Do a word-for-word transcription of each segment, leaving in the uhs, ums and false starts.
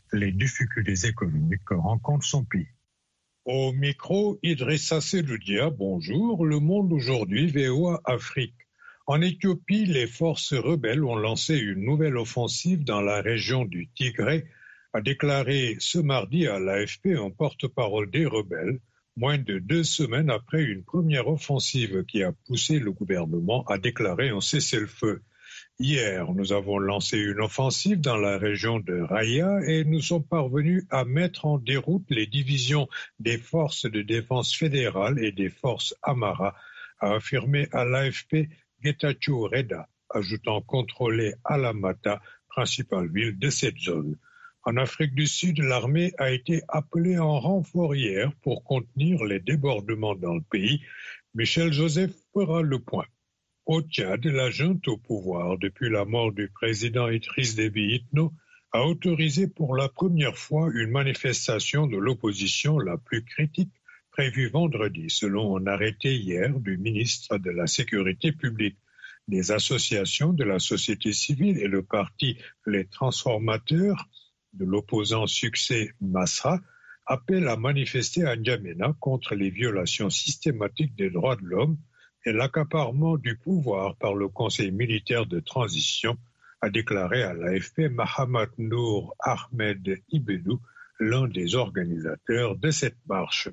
les difficultés économiques que rencontre son pays. Au micro, Idrissa Seloudia, bonjour. Le Monde aujourd'hui, V O A Afrique. En Éthiopie, les forces rebelles ont lancé une nouvelle offensive dans la région du Tigré, a déclaré ce mardi à l'A F P un porte-parole des rebelles, moins de deux semaines après une première offensive qui a poussé le gouvernement à déclarer un cessez-le-feu. Hier, nous avons lancé une offensive dans la région de Raya et nous sommes parvenus à mettre en déroute les divisions des forces de défense fédérales et des forces Amara, a affirmé à l'A F P Getachew Reda, ajoutant contrôler Alamata, principale ville de cette zone. En Afrique du Sud, l'armée a été appelée en renfort hier pour contenir les débordements dans le pays. Michel Joseph fera le point. Au Tchad, la junte au pouvoir depuis la mort du président Idriss Déby Itno a autorisé pour la première fois une manifestation de l'opposition la plus critique prévue vendredi, selon un arrêté hier du ministre de la Sécurité publique. Des associations de la société civile et le parti Les Transformateurs de l'opposant Succès Masra appellent à manifester à N'Djamena contre les violations systématiques des droits de l'homme et l'accaparement du pouvoir par le Conseil militaire de transition, a déclaré à l'A F P Mahamat Nour Ahmed Ibedou, l'un des organisateurs de cette marche.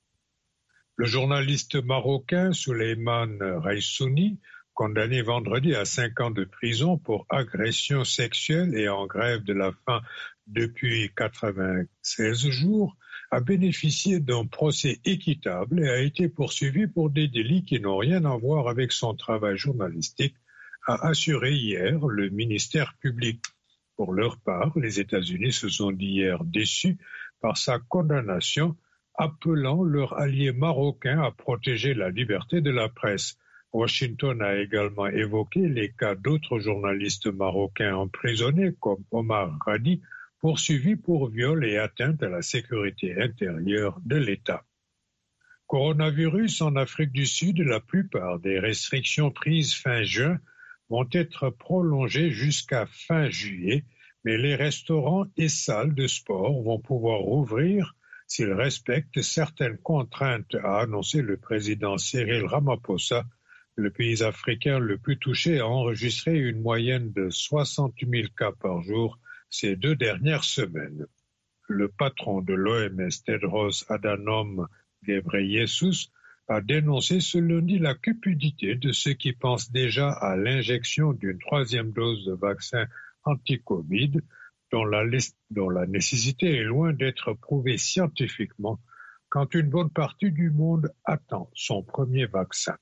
Le journaliste marocain Souleymane Raissouni, condamné vendredi à cinq ans de prison pour agression sexuelle et en grève de la faim depuis quatre-vingt-seize jours, a bénéficié d'un procès équitable et a été poursuivi pour des délits qui n'ont rien à voir avec son travail journalistique, a assuré hier le ministère public. Pour leur part, les États-Unis se sont dit hier déçus par sa condamnation, appelant leur allié marocain à protéger la liberté de la presse. Washington a également évoqué les cas d'autres journalistes marocains emprisonnés comme Omar Radi, poursuivi pour viol et atteinte à la sécurité intérieure de l'État. Coronavirus en Afrique du Sud, la plupart des restrictions prises fin juin vont être prolongées jusqu'à fin juillet, mais les restaurants et salles de sport vont pouvoir rouvrir s'ils respectent certaines contraintes, a annoncé le président Cyril Ramaphosa. Le pays africain le plus touché a enregistré une moyenne de soixante mille cas par jour ces deux dernières semaines. Le patron de l'O M S, Tedros Adhanom Ghebreyesus, a dénoncé ce lundi la cupidité de ceux qui pensent déjà à l'injection d'une troisième dose de vaccin anti-Covid, dont la, dont la nécessité est loin d'être prouvée scientifiquement, quand une bonne partie du monde attend son premier vaccin.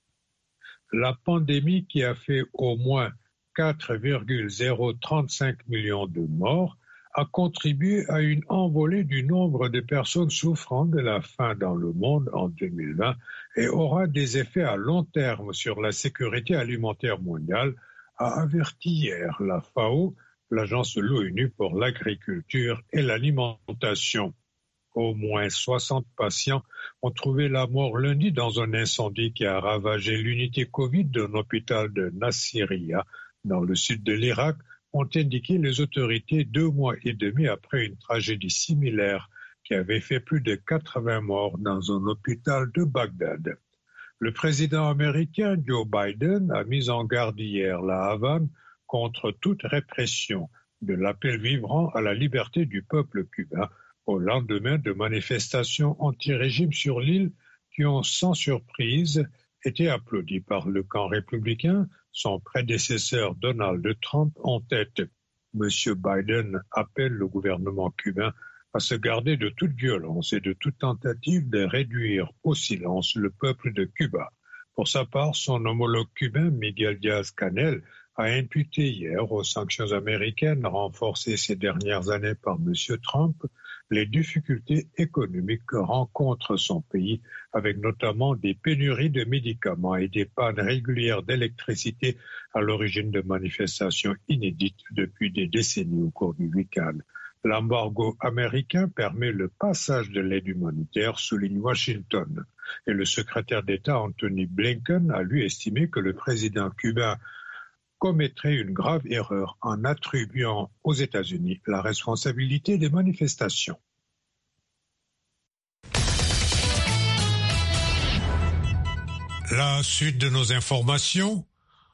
La pandémie qui a fait au moins quatre virgule zéro trente-cinq millions de morts a contribué à une envolée du nombre de personnes souffrant de la faim dans le monde en deux mille vingt et aura des effets à long terme sur la sécurité alimentaire mondiale, a averti hier la F A O, l'agence de l'ONU pour l'agriculture et l'alimentation. Au moins soixante patients ont trouvé la mort lundi dans un incendie qui a ravagé l'unité Covid d'un hôpital de Nasiriyah, dans le sud de l'Irak, ont indiqué les autorités deux mois et demi après une tragédie similaire qui avait fait plus de quatre-vingts morts dans un hôpital de Bagdad. Le président américain Joe Biden a mis en garde hier la Havane contre toute répression de l'appel vibrant à la liberté du peuple cubain au lendemain de manifestations anti-régime sur l'île qui ont sans surprise été applaudi par le camp républicain, son prédécesseur Donald Trump en tête. Monsieur Biden appelle le gouvernement cubain à se garder de toute violence et de toute tentative de réduire au silence le peuple de Cuba. Pour sa part, son homologue cubain Miguel Díaz-Canel a imputé hier aux sanctions américaines renforcées ces dernières années par Monsieur Trump les difficultés économiques que rencontre son pays, avec notamment des pénuries de médicaments et des pannes régulières d'électricité à l'origine de manifestations inédites depuis des décennies au cours du week-end. L'embargo américain permet le passage de l'aide humanitaire, souligne Washington. Et le secrétaire d'État Anthony Blinken a lui estimé que le président cubain commettrait une grave erreur en attribuant aux États-Unis la responsabilité des manifestations. La suite de nos informations.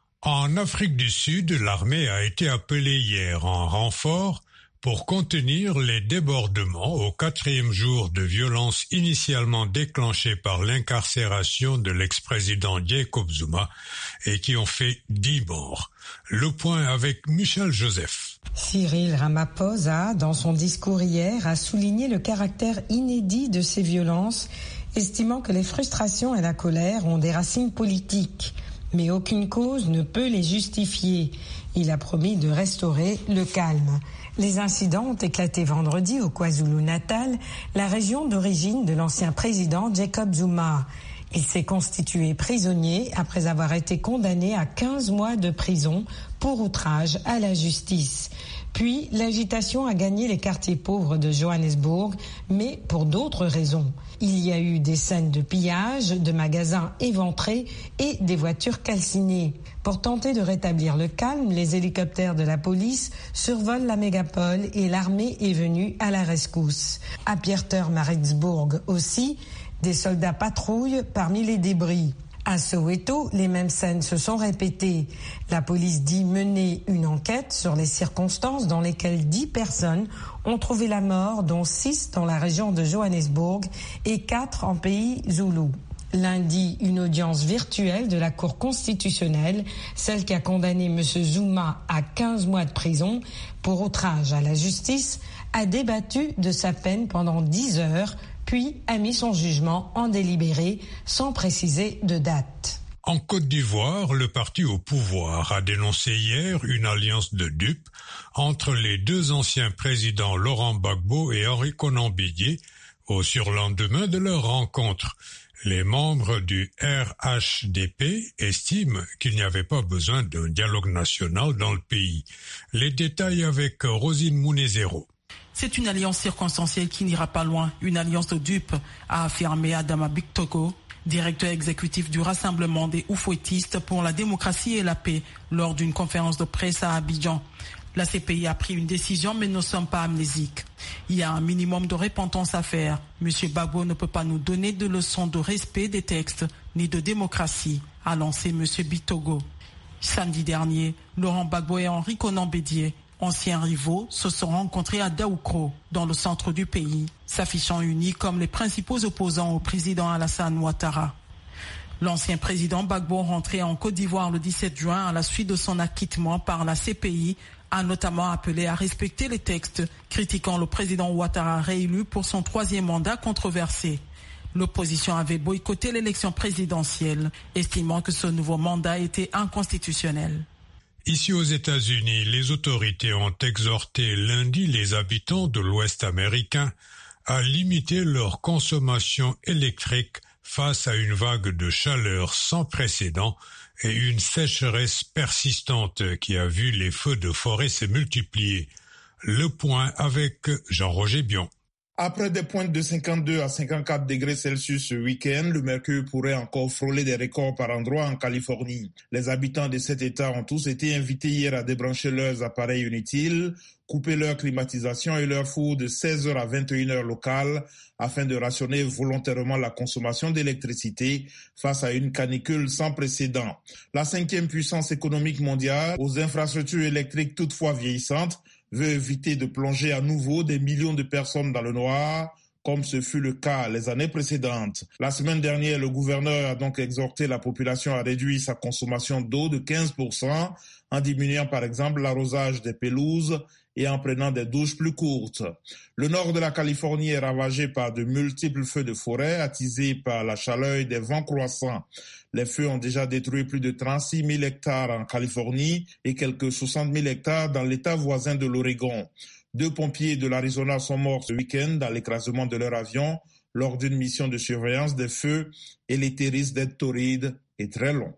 En Afrique du Sud, l'armée a été appelée hier en renfort pour contenir les débordements au quatrième jour de violence initialement déclenchés par l'incarcération de l'ex-président Jacob Zuma et qui ont fait dix morts. Le point avec Michel Joseph. Cyril Ramaphosa, dans son discours hier, a souligné le caractère inédit de ces violences, estimant que les frustrations et la colère ont des racines politiques. Mais aucune cause ne peut les justifier. Il a promis de restaurer le calme. Les incidents ont éclaté vendredi au KwaZulu-Natal, la région d'origine de l'ancien président Jacob Zuma. Il s'est constitué prisonnier après avoir été condamné à quinze mois de prison pour outrage à la justice. Puis, l'agitation a gagné les quartiers pauvres de Johannesburg, mais pour d'autres raisons. Il y a eu des scènes de pillage, de magasins éventrés et des voitures calcinées. Pour tenter de rétablir le calme, les hélicoptères de la police survolent la mégapole et l'armée est venue à la rescousse. À Pietermaritzburg aussi, des soldats patrouillent parmi les débris. À Soweto, les mêmes scènes se sont répétées. La police dit mener une enquête sur les circonstances dans lesquelles dix personnes ont trouvé la mort, dont six dans la région de Johannesburg et quatre en pays zoulou. Lundi, une audience virtuelle de la Cour constitutionnelle, celle qui a condamné M. Zuma à quinze mois de prison pour outrage à la justice, a débattu de sa peine pendant dix heures, puis a mis son jugement en délibéré sans préciser de date. En Côte d'Ivoire, le parti au pouvoir a dénoncé hier une alliance de dupes entre les deux anciens présidents Laurent Gbagbo et Henri Konan Bédié au surlendemain de leur rencontre. Les membres du R H D P estiment qu'il n'y avait pas besoin d'un dialogue national dans le pays. Les détails avec Rosine Mounezero. C'est une alliance circonstancielle qui n'ira pas loin, une alliance de dupes, a affirmé Adama Bictogo, directeur exécutif du Rassemblement des Oufouettistes pour la démocratie et la paix, lors d'une conférence de presse à Abidjan. La C P I a pris une décision, mais nous ne sommes pas amnésiques. Il y a un minimum de repentance à faire. Monsieur Gbagbo ne peut pas nous donner de leçons de respect des textes, ni de démocratie, a lancé Monsieur Bictogo. Samedi dernier, Laurent Gbagbo et Henri Konan Bédié, anciens rivaux, se sont rencontrés à Daoukro, dans le centre du pays, s'affichant unis comme les principaux opposants au président Alassane Ouattara. L'ancien président Gbagbo, rentré en Côte d'Ivoire le dix-sept juin à la suite de son acquittement par la C P I, a notamment appelé à respecter les textes, critiquant le président Ouattara réélu pour son troisième mandat controversé. L'opposition avait boycotté l'élection présidentielle, estimant que ce nouveau mandat était inconstitutionnel. Ici aux États-Unis, les autorités ont exhorté lundi les habitants de l'Ouest américain à limiter leur consommation électrique face à une vague de chaleur sans précédent et une sécheresse persistante qui a vu les feux de forêt se multiplier. Le point avec Jean-Roger Bion. Après des pointes de cinquante-deux à cinquante-quatre degrés Celsius ce week-end, le mercure pourrait encore frôler des records par endroits en Californie. Les habitants de cet État ont tous été invités hier à débrancher leurs appareils inutiles, couper leur climatisation et leur four de seize heures à vingt et une heures locales afin de rationner volontairement la consommation d'électricité face à une canicule sans précédent. La cinquième puissance économique mondiale, aux infrastructures électriques toutefois vieillissantes, veut éviter de plonger à nouveau des millions de personnes dans le noir, comme ce fut le cas les années précédentes. La semaine dernière, le gouverneur a donc exhorté la population à réduire sa consommation d'eau de quinze pour cent, en diminuant par exemple l'arrosage des pelouses et en prenant des douches plus courtes. Le nord de la Californie est ravagé par de multiples feux de forêt attisés par la chaleur et des vents croissants. Les feux ont déjà détruit plus de trente-six mille hectares en Californie et quelques soixante mille hectares dans l'état voisin de l'Oregon. Deux pompiers de l'Arizona sont morts ce week-end dans l'écrasement de leur avion lors d'une mission de surveillance des feux et l'été risque d'être torride et très long.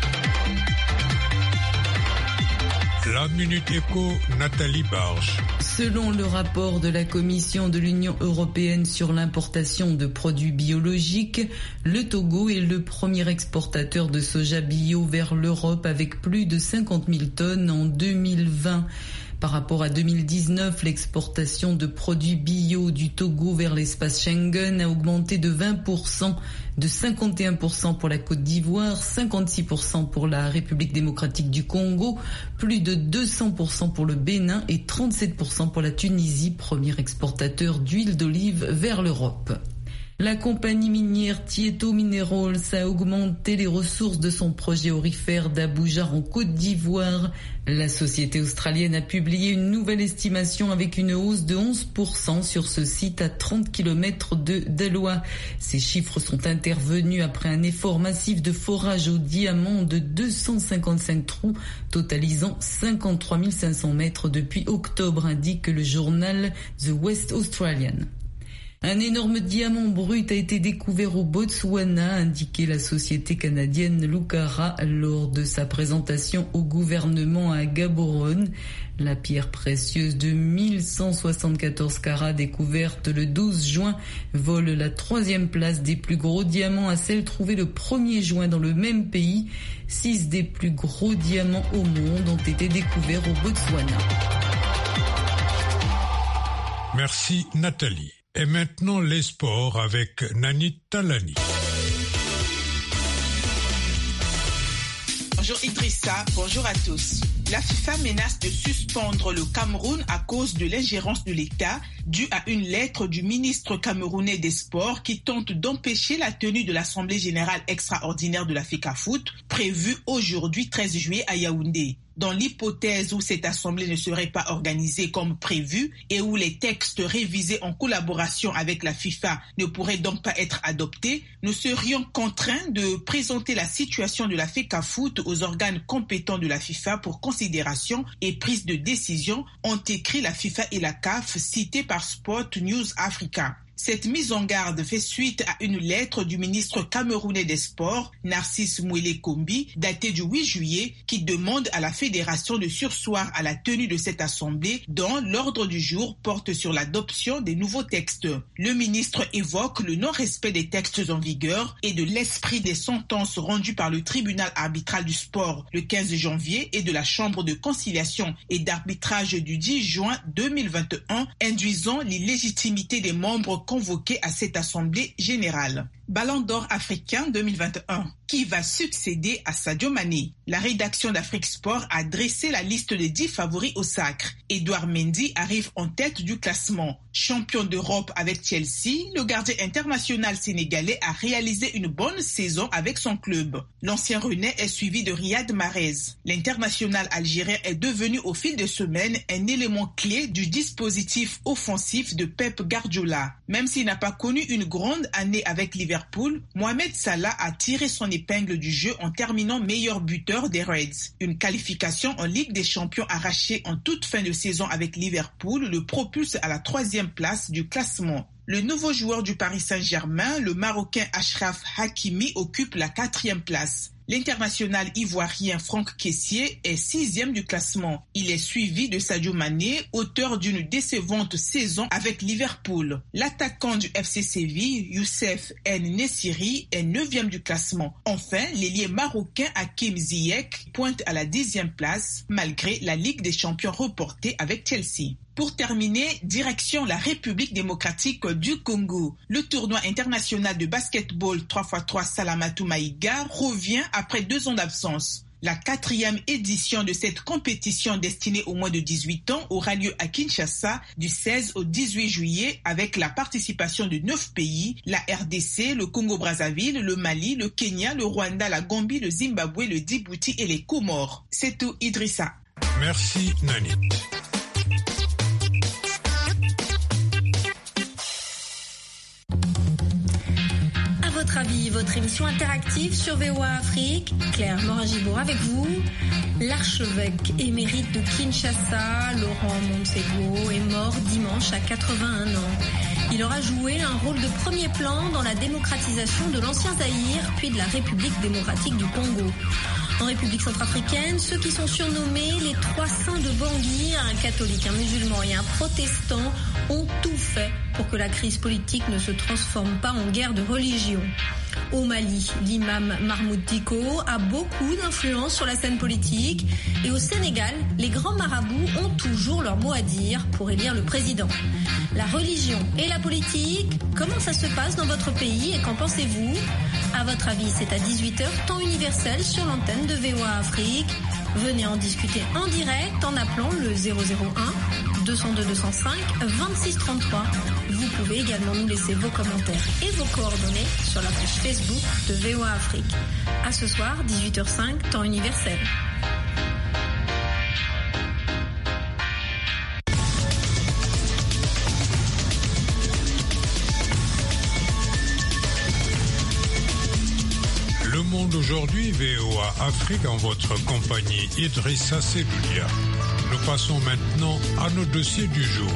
La Minute Éco, Nathalie Barge. Selon le rapport de la Commission de l'Union européenne sur l'importation de produits biologiques, le Togo est le premier exportateur de soja bio vers l'Europe avec plus de cinquante mille tonnes en deux mille vingt. Par rapport à deux mille dix-neuf, l'exportation de produits bio du Togo vers l'espace Schengen a augmenté de vingt pour cent, de cinquante et un pour cent pour la Côte d'Ivoire, cinquante-six pour cent pour la République démocratique du Congo, plus de deux cents pour cent pour le Bénin et trente-sept pour cent pour la Tunisie, premier exportateur d'huile d'olive vers l'Europe. La compagnie minière Tieto Minerals a augmenté les ressources de son projet aurifère d'Abuja en Côte d'Ivoire. La société australienne a publié une nouvelle estimation avec une hausse de onze pour cent sur ce site à trente kilomètres de Deloa. Ces chiffres sont intervenus après un effort massif de forage au diamant de deux cent cinquante-cinq trous, totalisant cinquante-trois mille cinq cents mètres depuis octobre, indique le journal The West Australian. Un énorme diamant brut a été découvert au Botswana, a indiqué la société canadienne Lucara lors de sa présentation au gouvernement à Gaborone. La pierre précieuse de mille cent soixante-quatorze carats découverte le douze juin vole la troisième place des plus gros diamants à celle trouvée le premier juin dans le même pays. Six des plus gros diamants au monde ont été découverts au Botswana. Merci Nathalie. Et maintenant les sports avec Nanit Talani. Bonjour Idrissa, bonjour à tous. La FIFA menace de suspendre le Cameroun à cause de l'ingérence de l'État due à une lettre du ministre camerounais des Sports qui tente d'empêcher la tenue de l'Assemblée générale extraordinaire de la FECAFOOT prévue aujourd'hui treize juillet à Yaoundé. Dans l'hypothèse où cette assemblée ne serait pas organisée comme prévu et où les textes révisés en collaboration avec la FIFA ne pourraient donc pas être adoptés, nous serions contraints de présenter la situation de la FECAFOOT aux organes compétents de la FIFA pour considération et prise de décision, ont écrit la FIFA et la C A F, citées par Sport News Africa. Cette mise en garde fait suite à une lettre du ministre camerounais des Sports, Narcisse Mouélé Kombi, datée du huit juillet, qui demande à la fédération de surseoir à la tenue de cette assemblée dont l'ordre du jour porte sur l'adoption des nouveaux textes. Le ministre évoque le non-respect des textes en vigueur et de l'esprit des sentences rendues par le tribunal arbitral du sport le quinze janvier et de la chambre de conciliation et d'arbitrage du dix juin deux mille vingt et un, induisant l'illégitimité des membres convoqué à cette assemblée générale. Ballon d'or africain deux mille vingt et un. Qui va succéder à Sadio Mané? La rédaction d'Afrique Sport a dressé la liste des dix favoris au sacre. Edouard Mendy arrive en tête du classement. Champion d'Europe avec Chelsea, le gardien international sénégalais a réalisé une bonne saison avec son club. L'ancien Rennais est suivi de Riyad Mahrez. L'international algérien est devenu au fil des semaines un élément clé du dispositif offensif de Pep Guardiola. Même s'il n'a pas connu une grande année avec Liverpool, Mohamed Salah a tiré son épingle du jeu en terminant meilleur buteur des Reds. Une qualification en Ligue des Champions arrachée en toute fin de saison avec Liverpool le propulse à la troisième place du classement. Le nouveau joueur du Paris Saint-Germain, le Marocain Achraf Hakimi, occupe la quatrième place. L'international ivoirien Franck Kessié est sixième du classement. Il est suivi de Sadio Mané, auteur d'une décevante saison avec Liverpool. L'attaquant du F C Séville, Youssef En-Nesyri, est neuvième du classement. Enfin, l'ailier marocain Hakim Ziyech pointe à la dixième place, malgré la Ligue des Champions reportée avec Chelsea. Pour terminer, direction la République démocratique du Congo. Le tournoi international de basketball trois par trois Salamatu Maïga revient après deux ans d'absence. La quatrième édition de cette compétition destinée aux moins de dix-huit ans aura lieu à Kinshasa du seize au dix-huit juillet avec la participation de neuf pays, la R D C, le Congo-Brazzaville, le Mali, le Kenya, le Rwanda, la Gambie, le Zimbabwe, le Djibouti et les Comores. C'est tout, Idrissa. Merci, Nanit. Votre avis, votre émission interactive sur V O A Afrique. Claire Morin-Gibour avec vous. L'archevêque émérite de Kinshasa, Laurent Monsego, est mort dimanche à quatre-vingt-un ans. Il aura joué un rôle de premier plan dans la démocratisation de l'ancien Zaïre, puis de la République démocratique du Congo. En République centrafricaine, ceux qui sont surnommés les trois saints de Bangui, un catholique, un musulman et un protestant, ont tout fait pour que la crise politique ne se transforme pas en guerre de religion. Au Mali, l'imam Mahmoud Dicko a beaucoup d'influence sur la scène politique et au Sénégal, les grands marabouts ont toujours leur mot à dire pour élire le président. La religion et la politique, comment ça se passe dans votre pays et qu'en pensez-vous ? À votre avis, c'est à dix-huit heures, temps universel sur l'antenne de V O A Afrique. Venez en discuter en direct en appelant le zéro zéro un deux zéro deux deux zéro cinq vingt-six trente-trois. Vous pouvez également nous laisser vos commentaires et vos coordonnées sur la page Facebook de V O A Afrique. À ce soir, dix-huit heures cinq, temps universel. Le Monde aujourd'hui, V O A Afrique, en votre compagnie Idrissa Seloudia. Nous passons maintenant à nos dossiers du jour.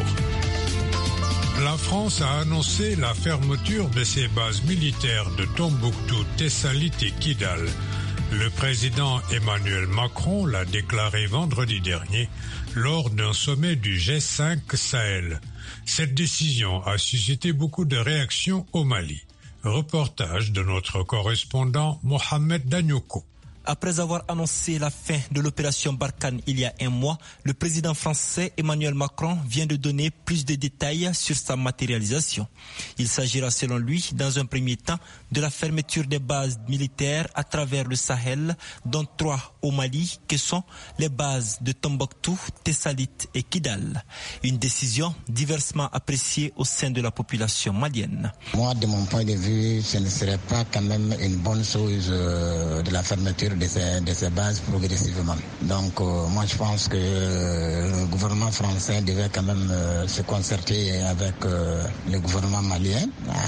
La France a annoncé la fermeture de ses bases militaires de Tombouctou, Tessalit et Kidal. Le président Emmanuel Macron l'a déclaré vendredi dernier lors d'un sommet du G cinq Sahel. Cette décision a suscité beaucoup de réactions au Mali. Reportage de notre correspondant Mohamed Danyoko. Après avoir annoncé la fin de l'opération Barkhane il y a un mois, le président français Emmanuel Macron vient de donner plus de détails sur sa matérialisation. Il s'agira selon lui, dans un premier temps, de la fermeture des bases militaires à travers le Sahel, dont trois au Mali, que sont les bases de Tombouctou, Tessalit et Kidal. Une décision diversement appréciée au sein de la population malienne. Moi, de mon point de vue, ce ne serait pas quand même une bonne chose euh, de la fermeture de ces, de ces bases progressivement. Donc euh, moi je pense que euh, le gouvernement français devait quand même euh, se concerter avec euh, le gouvernement malien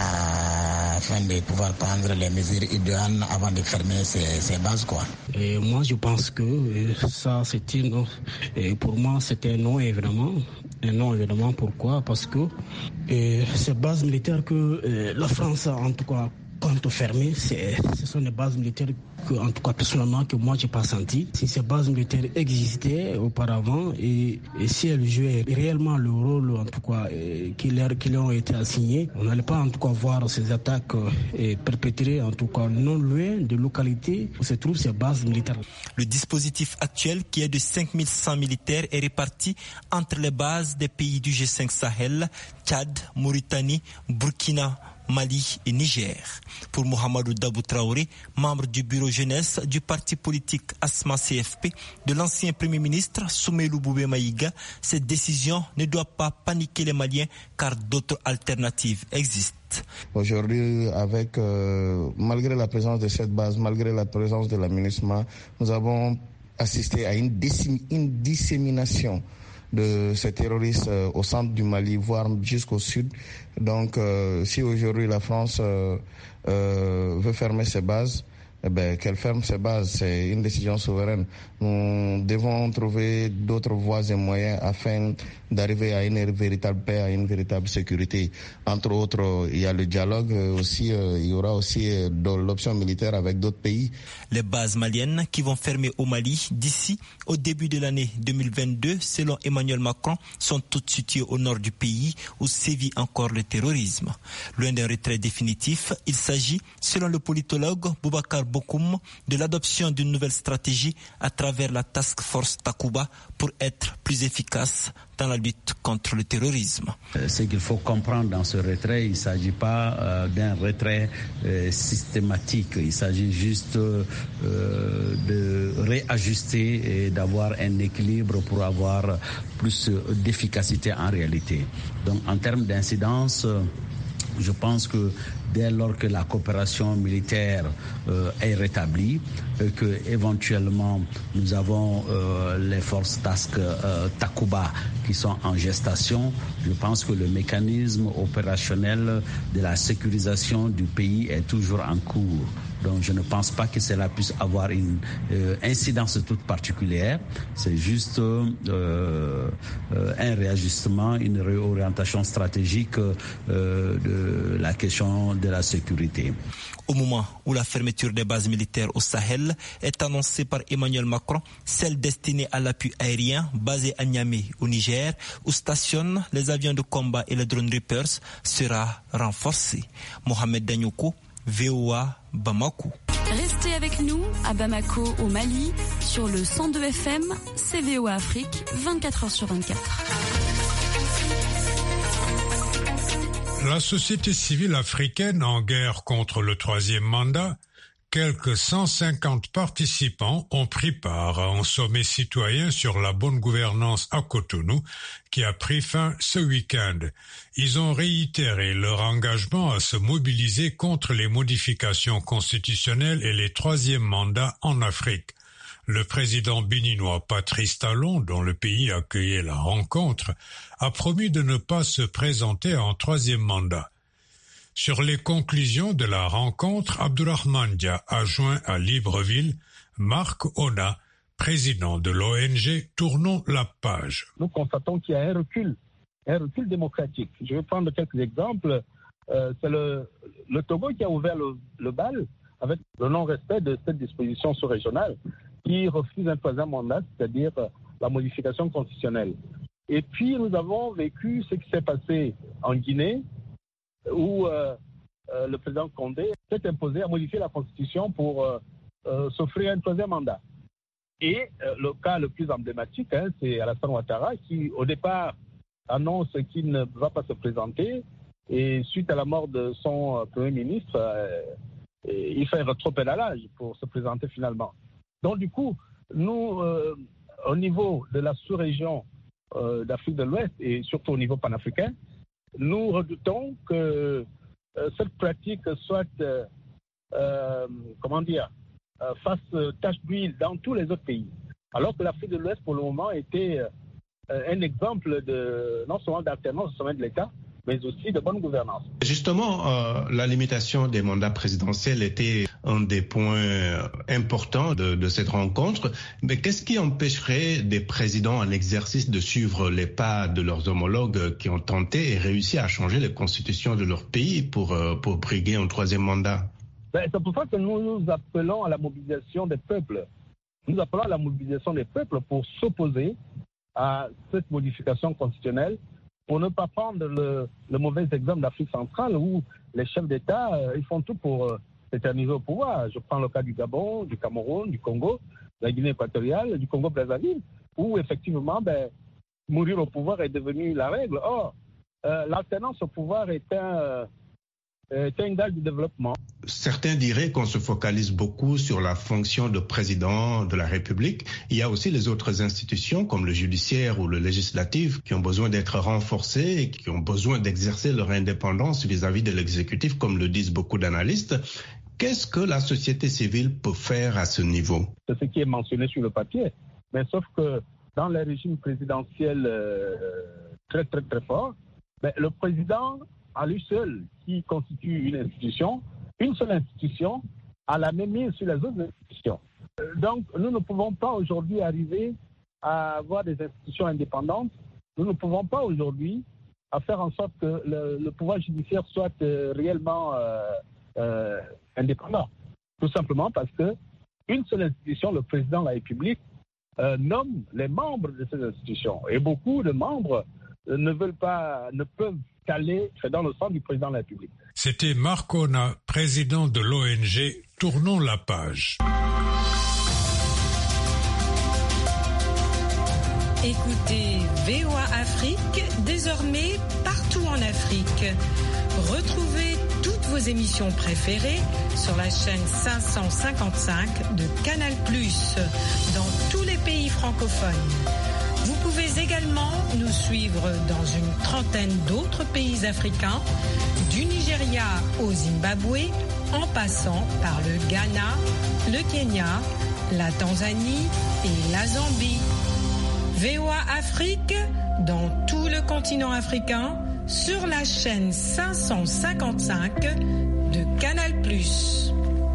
euh, afin de pouvoir prendre les mesures idéales avant de fermer ces, ces bases, quoi. Et moi je pense que euh, ça c'est une, et pour moi c'était un non évidemment. Un non évidemment, pourquoi ? Parce que euh, ces bases militaires que euh, la France a en tout cas compte fermer, c'est, ce sont des bases militaires que, en tout cas personnellement, que moi j'ai pas senti. Si ces bases militaires existaient auparavant et, et si elles jouaient réellement le rôle en tout cas euh, qui, leur, qui leur ont été assigné, on n'allait pas en tout cas voir ces attaques euh, perpétrées en tout cas non loin de localités où se trouvent ces bases militaires. Le dispositif actuel, qui est de cinq mille cent militaires, est réparti entre les bases des pays du G cinq Sahel, Tchad, Mauritanie, Burkina, Mali et Niger. Pour Mohamedou Dabou Traoré, membre du bureau jeunesse du parti politique Asma C F P de l'ancien premier ministre Soumeilou Boubé Maïga, cette décision ne doit pas paniquer les Maliens car d'autres alternatives existent. Aujourd'hui, avec euh, malgré la présence de cette base, malgré la présence de la MINUSMA, nous avons assisté à une, dissémi- une dissémination de ces terroristes euh, au centre du Mali, voire jusqu'au sud. Donc, euh, si aujourd'hui la France euh, euh, veut fermer ses bases, eh ben, qu'elle ferme ses bases, c'est une décision souveraine. Nous devons trouver d'autres voies et moyens afin d'arriver à une véritable paix, à une véritable sécurité. Entre autres, il y a le dialogue aussi, euh, il y aura aussi euh, l'option militaire avec d'autres pays. Les bases maliennes qui vont fermer au Mali d'ici au début de l'année deux mille vingt-deux, selon Emmanuel Macron, sont toutes situées au nord du pays où sévit encore le terrorisme. Loin d'un retrait définitif, il s'agit, selon le politologue Boubacar Bokoum, de l'adoption d'une nouvelle stratégie à travers la Task Force Takuba pour être plus efficace dans la lutte contre le terrorisme. Ce qu'il faut comprendre dans ce retrait, il ne s'agit pas euh, d'un retrait euh, systématique, il s'agit juste euh, de réajuster et d'avoir un équilibre pour avoir plus d'efficacité en réalité. Donc en termes d'incidence, je pense que dès lors que la coopération militaire euh, est rétablie, et que éventuellement nous avons euh, les forces Task euh, Takuba qui sont en gestation. Je pense que le mécanisme opérationnel de la sécurisation du pays est toujours en cours. Donc je ne pense pas que cela puisse avoir une euh, incidence toute particulière. C'est juste euh, euh, un réajustement, une réorientation stratégique euh, de la question de la sécurité. Au moment où la fermeture des bases militaires au Sahel est annoncée par Emmanuel Macron, celle destinée à l'appui aérien basée à Niamey au Niger, où stationnent les avions de combat et les drones Reapers, sera renforcée. Mohamed Danyoko, V O A, Bamako. Restez avec nous à Bamako au Mali sur le cent deux F M, c'est V O A Afrique, vingt-quatre heures sur vingt-quatre. La société civile africaine en guerre contre le troisième mandat, quelques cent cinquante participants ont pris part à un sommet citoyen sur la bonne gouvernance à Cotonou qui a pris fin ce week-end. Ils ont réitéré leur engagement à se mobiliser contre les modifications constitutionnelles et les troisièmes mandats en Afrique. Le président béninois Patrice Talon, dont le pays accueillait la rencontre, a promis de ne pas se présenter en troisième mandat. Sur les conclusions de la rencontre, Abdourahmane Dia a joint à Libreville Marc Ona, président de l'O N G Tournons la page. Nous constatons qu'il y a un recul, un recul démocratique. Je vais prendre quelques exemples. Euh, c'est le, le Togo qui a ouvert le, le bal avec le non-respect de cette disposition sous-régionale qui refuse un troisième mandat, c'est-à-dire la modification constitutionnelle. Et puis nous avons vécu ce qui s'est passé en Guinée, où euh, euh, le président Condé s'est imposé à modifier la Constitution pour euh, euh, s'offrir un troisième mandat. Et euh, le cas le plus emblématique, hein, c'est Alassane Ouattara qui, au départ, annonce qu'il ne va pas se présenter. Et suite à la mort de son euh, Premier ministre, euh, il fait un rétropédalage pour se présenter finalement. Donc du coup, nous, euh, au niveau de la sous-région euh, d'Afrique de l'Ouest et surtout au niveau panafricain, nous redoutons que euh, cette pratique soit, euh, euh, comment dire, euh, fasse tache d'huile dans tous les autres pays. Alors que l'Afrique de l'Ouest, pour le moment, était euh, un exemple de, non seulement d'alternance au sommet de l'État, mais aussi de bonne gouvernance. Justement, euh, la limitation des mandats présidentiels était un des points importants de, de cette rencontre. Mais qu'est-ce qui empêcherait des présidents en exercice de suivre les pas de leurs homologues qui ont tenté et réussi à changer les constitutions de leur pays pour, euh, pour briguer un troisième mandat? Ben, c'est pour ça que nous nous appelons à la mobilisation des peuples. Nous appelons à la mobilisation des peuples pour s'opposer à cette modification constitutionnelle, pour ne pas prendre le, le mauvais exemple d'Afrique centrale où les chefs d'État, euh, ils font tout pour euh, s'éterniser au pouvoir. Je prends le cas du Gabon, du Cameroun, du Congo, de la Guinée équatoriale, du Congo-Brazzaville, où effectivement, ben, mourir au pouvoir est devenu la règle. Or, euh, l'alternance au pouvoir est un, euh, est un gage de développement. Certains diraient qu'on se focalise beaucoup sur la fonction de président de la République. Il y a aussi les autres institutions comme le judiciaire ou le législatif qui ont besoin d'être renforcées et qui ont besoin d'exercer leur indépendance vis-à-vis de l'exécutif, comme le disent beaucoup d'analystes. Qu'est-ce que la société civile peut faire à ce niveau? C'est ce qui est mentionné sur le papier. Mais sauf que dans les régimes présidentiels euh, très très très forts, ben, le président à lui seul qui constitue une institution, une seule institution a la même mise sur les autres institutions. Donc, nous ne pouvons pas aujourd'hui arriver à avoir des institutions indépendantes. Nous ne pouvons pas aujourd'hui à faire en sorte que le, le pouvoir judiciaire soit euh, réellement euh, euh, indépendant. Tout simplement parce que une seule institution, le président de la République, euh, nomme les membres de ces institutions. Et beaucoup de membres euh, ne veulent pas, ne peuvent qu'aller dans le sens du président de la République. C'était Marc Ona, président de l'O N G Tournons la page. Écoutez V O A Afrique, désormais partout en Afrique. Retrouvez toutes vos émissions préférées sur la chaîne cinq cent cinquante-cinq de Canal plus, dans tous les pays francophones. Vous pouvez également nous suivre dans une trentaine d'autres pays africains, du Nigeria au Zimbabwe, en passant par le Ghana, le Kenya, la Tanzanie et la Zambie. V O A Afrique, dans tout le continent africain sur la chaîne cinq cent cinquante-cinq de Canal plus.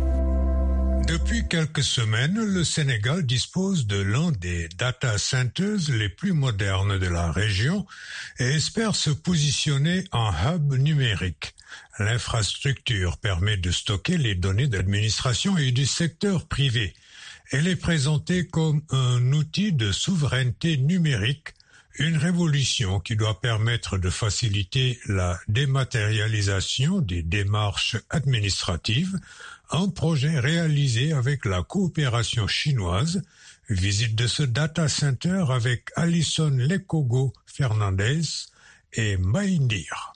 Depuis quelques semaines, le Sénégal dispose de l'un des data centers les plus modernes de la région et espère se positionner en hub numérique. L'infrastructure permet de stocker les données d'administration et du secteur privé. Elle est présentée comme un outil de souveraineté numérique, une révolution qui doit permettre de faciliter la dématérialisation des démarches administratives, un projet réalisé avec la coopération chinoise. Visite de ce data center avec Alison Lekogo Fernandez et Maïndir.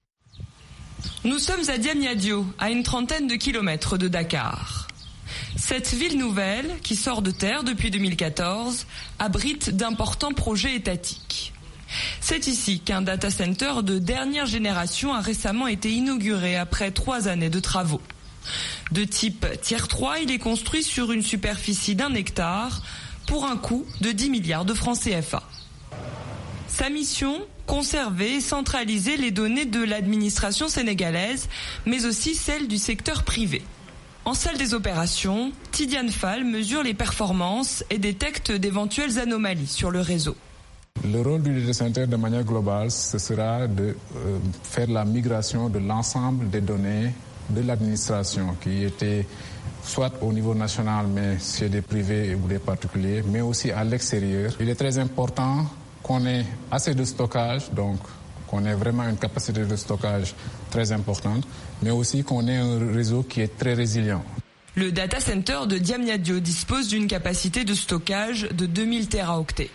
Nous sommes à Diamniadio, à une trentaine de kilomètres de Dakar. Cette ville nouvelle, qui sort de terre depuis deux mille quatorze, abrite d'importants projets étatiques. C'est ici qu'un data center de dernière génération a récemment été inauguré après trois années de travaux. De type tier trois, il est construit sur une superficie d'un hectare pour un coût de dix milliards de francs C F A. Sa mission, conserver et centraliser les données de l'administration sénégalaise, mais aussi celles du secteur privé. En salle des opérations, Tidiane Fall mesure les performances et détecte d'éventuelles anomalies sur le réseau. Le rôle du data center de manière globale, ce sera de euh, faire la migration de l'ensemble des données de l'administration qui étaient soit au niveau national, mais chez des privés ou des particuliers, mais aussi à l'extérieur. Il est très important qu'on ait assez de stockage, donc qu'on ait vraiment une capacité de stockage très importante, mais aussi qu'on ait un réseau qui est très résilient. Le data center de Diamniadio dispose d'une capacité de stockage de deux mille téraoctets.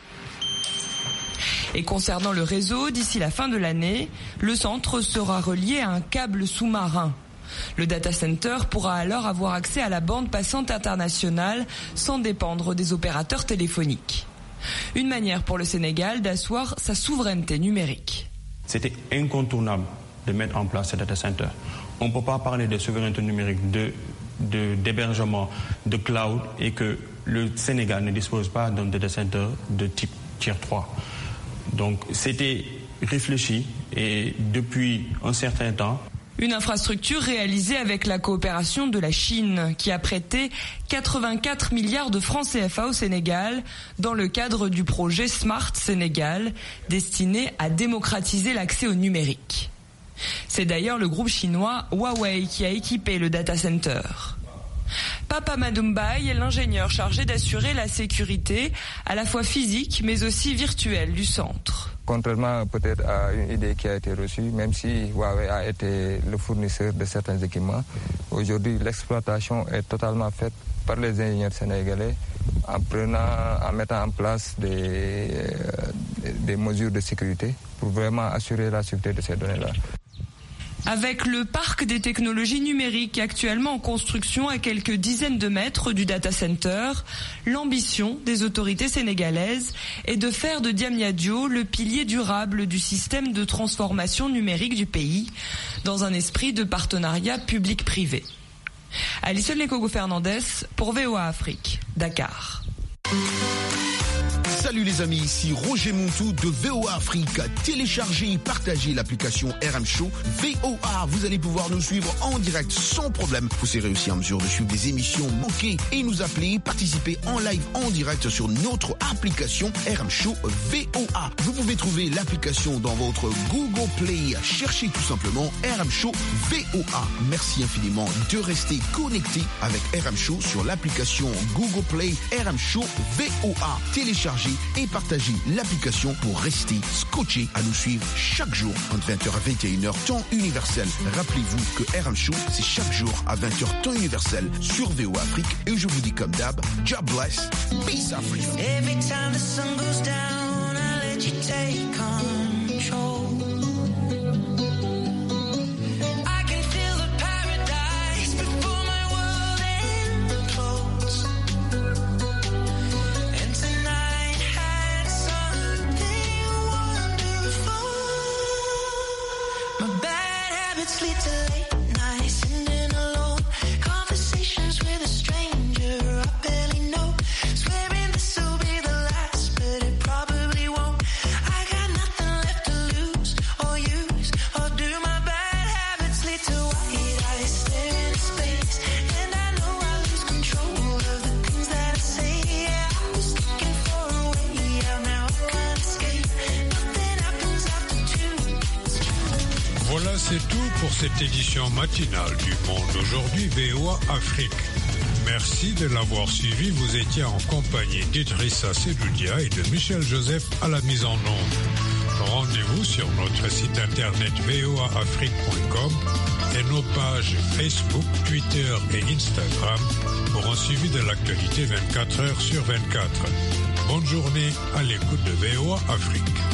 Et concernant le réseau, d'ici la fin de l'année, le centre sera relié à un câble sous-marin. Le data center pourra alors avoir accès à la bande passante internationale sans dépendre des opérateurs téléphoniques. Une manière pour le Sénégal d'asseoir sa souveraineté numérique. C'était incontournable de mettre en place ce data center. On ne peut pas parler de souveraineté numérique, de, de, d'hébergement, de cloud et que le Sénégal ne dispose pas d'un data center de type tier trois. Donc c'était réfléchi et depuis un certain temps. Une infrastructure réalisée avec la coopération de la Chine qui a prêté quatre-vingt-quatre milliards de francs C F A au Sénégal dans le cadre du projet Smart Sénégal destiné à démocratiser l'accès au numérique. C'est d'ailleurs le groupe chinois Huawei qui a équipé le data center. Papa Madumbai est l'ingénieur chargé d'assurer la sécurité à la fois physique mais aussi virtuelle du centre. Contrairement peut-être à une idée qui a été reçue, même si Huawei a été le fournisseur de certains équipements, aujourd'hui l'exploitation est totalement faite par les ingénieurs sénégalais en prenant, en mettant en place des, euh, des mesures de sécurité pour vraiment assurer la sécurité de ces données-là. Avec le parc des technologies numériques actuellement en construction à quelques dizaines de mètres du data center, l'ambition des autorités sénégalaises est de faire de Diamniadio le pilier durable du système de transformation numérique du pays, dans un esprit de partenariat public-privé. Alison Lekogo Fernandez pour V O A Afrique, Dakar. Salut les amis, ici Roger Montou de V O A Afrique. Téléchargez et partagez l'application R M Show V O A. Vous allez pouvoir nous suivre en direct sans problème. Vous serez aussi en mesure de suivre des émissions manquées et nous appeler, participer en live en direct sur notre application R M Show V O A. Vous pouvez trouver l'application dans votre Google Play. Cherchez tout simplement R M Show V O A. Merci infiniment de rester connecté avec R M Show sur l'application Google Play R M Show V O A. Téléchargez et partagez l'application pour rester scotché à nous suivre chaque jour entre vingt heures à vingt et une heures temps universel. Rappelez-vous que R M Show c'est chaque jour à vingt heures temps universel sur V O A Afrique et je vous dis comme d'hab, God bless, peace Africa. Every time the sun goes down, I let you take control. Sleep till late night, sitting alone. Conversations with a stranger I barely know. Swearing this will be the last, but it probably won't. I got nothing. Voilà, c'est tout pour cette édition matinale du Monde Aujourd'hui V O A Afrique. Merci de l'avoir suivi. Vous étiez en compagnie d'Idrissa Seloudia et de Michel Joseph à la mise en onde. Rendez-vous sur notre site internet v o a afrique point com et nos pages Facebook, Twitter et Instagram pour un suivi de l'actualité vingt-quatre heures sur vingt-quatre. Bonne journée à l'écoute de V O A Afrique.